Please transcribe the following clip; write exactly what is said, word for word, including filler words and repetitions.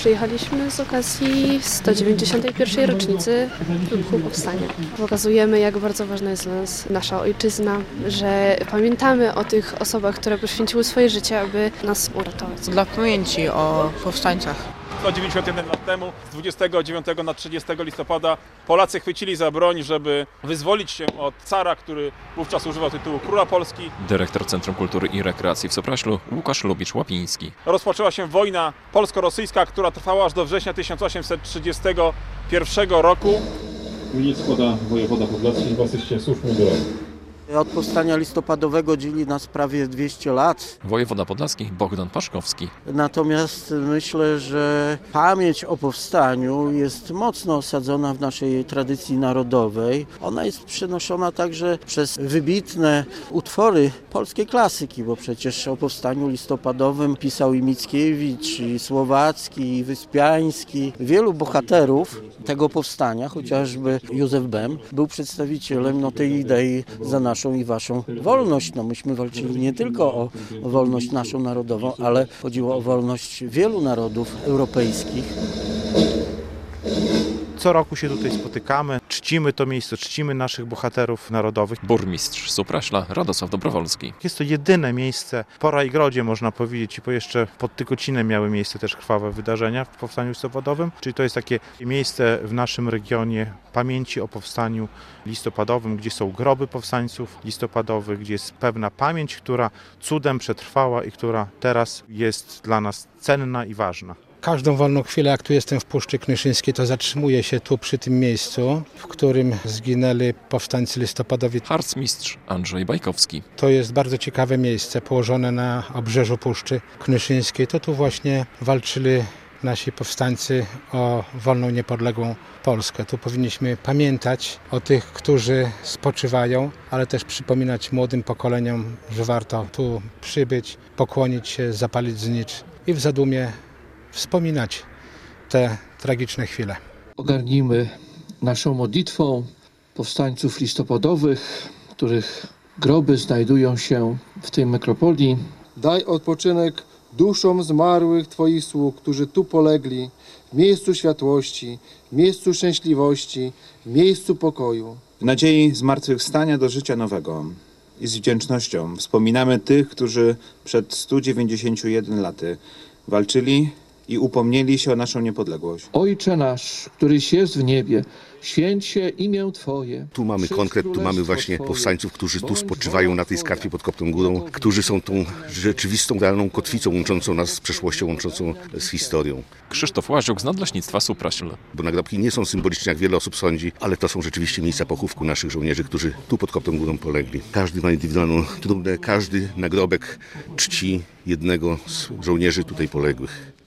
Przyjechaliśmy z okazji sto dziewięćdziesiątej pierwszej rocznicy wybuchu powstania. Pokazujemy, jak bardzo ważna jest dla nas nasza ojczyzna, że pamiętamy o tych osobach, które poświęciły swoje życie, aby nas uratować. Dla pamięci o powstańcach. sto dziewięćdziesiąt jeden lat temu, z dwudziestego dziewiątego na trzydziestego listopada, Polacy chwycili za broń, żeby wyzwolić się od cara, który wówczas używał tytułu Króla Polski. Dyrektor Centrum Kultury i Rekreacji w Sopraślu Łukasz Lubicz-Łapiński. Rozpoczęła się wojna polsko-rosyjska, która trwała aż do września tysiąc osiemset trzydziestego pierwszego roku. Mnie składa wojewoda podlaski w asyście służb mundurowych. Od powstania listopadowego dzieli nas prawie dwieście lat. Wojewoda podlaski Bogdan Paszkowski. Natomiast myślę, że pamięć o powstaniu jest mocno osadzona w naszej tradycji narodowej. Ona jest przenoszona także przez wybitne utwory polskiej klasyki, bo przecież o powstaniu listopadowym pisał i Mickiewicz, i Słowacki, i Wyspiański. Wielu bohaterów tego powstania, chociażby Józef Bem, był przedstawicielem no, tej idei za naszą i waszą wolność. No myśmy walczyli nie tylko o wolność naszą narodową, ale chodziło o wolność wielu narodów europejskich. Co roku się tutaj spotykamy, czcimy to miejsce, czcimy naszych bohaterów narodowych. Burmistrz Sopraśla Radosław Dobrowolski. Jest to jedyne miejsce w Porajgrodzie, można powiedzieć, bo jeszcze pod Tykocinem miały miejsce też krwawe wydarzenia w powstaniu listopadowym. Czyli to jest takie miejsce w naszym regionie pamięci o powstaniu listopadowym, gdzie są groby powstańców listopadowych, gdzie jest pewna pamięć, która cudem przetrwała i która teraz jest dla nas cenna i ważna. Każdą wolną chwilę, jak tu jestem w Puszczy Knyszyńskiej, to zatrzymuję się tu przy tym miejscu, w którym zginęli powstańcy listopadowi. Harcmistrz Andrzej Bajkowski. To jest bardzo ciekawe miejsce, położone na obrzeżu Puszczy Knyszyńskiej. To tu właśnie walczyli nasi powstańcy o wolną, niepodległą Polskę. Tu powinniśmy pamiętać o tych, którzy spoczywają, ale też przypominać młodym pokoleniom, że warto tu przybyć, pokłonić się, zapalić znicz i w zadumie wspominać te tragiczne chwile. Ogarnijmy naszą modlitwą powstańców listopadowych, których groby znajdują się w tej nekropolii. Daj odpoczynek duszom zmarłych Twoich sług, którzy tu polegli, w miejscu światłości, w miejscu szczęśliwości, w miejscu pokoju. W nadziei zmartwychwstania do życia nowego i z wdzięcznością wspominamy tych, którzy przed stu dziewięćdziesięcioma jednoma laty walczyli i upomnieli się o naszą niepodległość. Ojcze nasz, któryś jest w niebie, święć się imię Twoje. Tu mamy konkret, tu mamy właśnie powstańców, którzy tu spoczywają na tej skarpie pod Koptą Górą, którzy są tą rzeczywistą, realną kotwicą łączącą nas z przeszłością, łączącą z historią. Krzysztof Łaziuk z Nadleśnictwa Supraśl. Bo nagrobki nie są symboliczne, jak wiele osób sądzi, ale to są rzeczywiście miejsca pochówku naszych żołnierzy, którzy tu pod Koptą Górą polegli. Każdy ma indywidualną trumnę, każdy nagrobek czci jednego z żołnierzy tutaj poległych.